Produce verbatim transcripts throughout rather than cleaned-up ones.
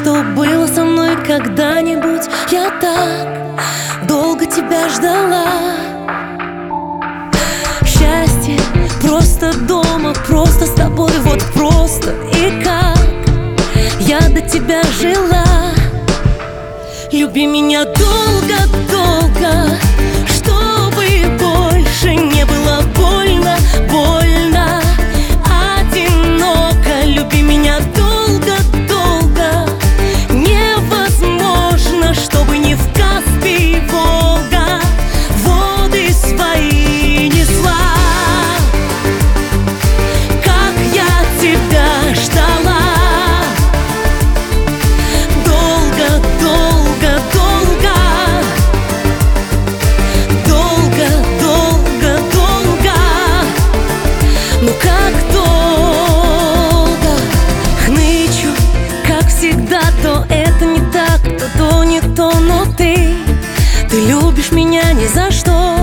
что было со мной когда-нибудь. Я так долго тебя ждала. Счастье просто дома, просто с тобой, вот просто и как я до тебя жила. Люби меня долго-долго, чтобы больше не было больно, больно, одиноко. Люби меня долго-долго, невозможно, чтобы не в Каспий, Волга воды свои несла. Как я тебя ждала. Ну как долго хнычу, как всегда, то это не так, то то не то, но ты, ты любишь меня ни за что.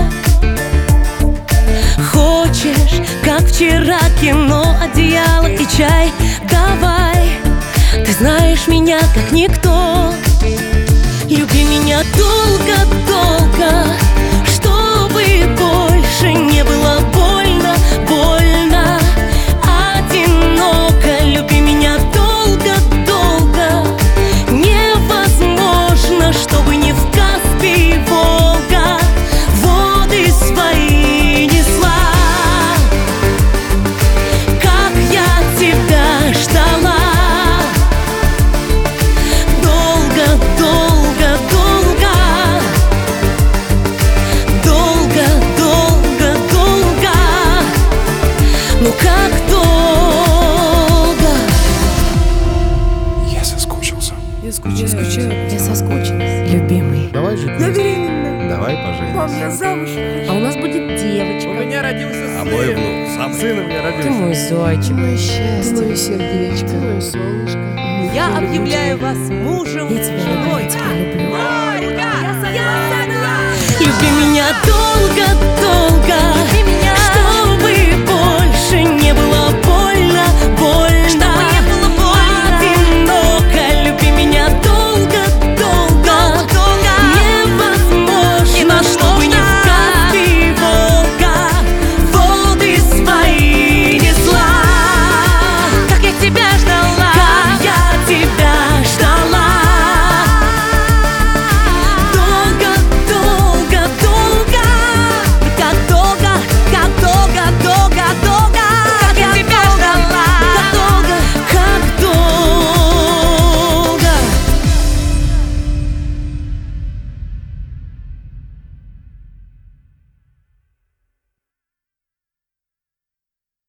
Хочешь, как вчера, кино, одеяло и чай, давай, ты знаешь меня как никто. Люби меня долго-долго, чтобы больше не было больно, больно, одиноко. Люби меня долго-долго, невозможно, чтобы не в Каспий, Волга воды свои несла. Как я тебя ждала. Ну как долго. Я соскучился. Я скучаю. Я соскучилась, любимый. Давай жить Я вместе. беременна. Давай Мам, поженимся. я замуж. А у нас будет девочка. У меня родился сын. А мой внук самый. Сын у меня Ты родился. мой зайчик. Мое счастье. Мое сердечко. Мое солнышко. Я объявляю вас мужем Я тебя и люблю, женой. я тебя люблю. Ольга, я согласна. Люби меня долго,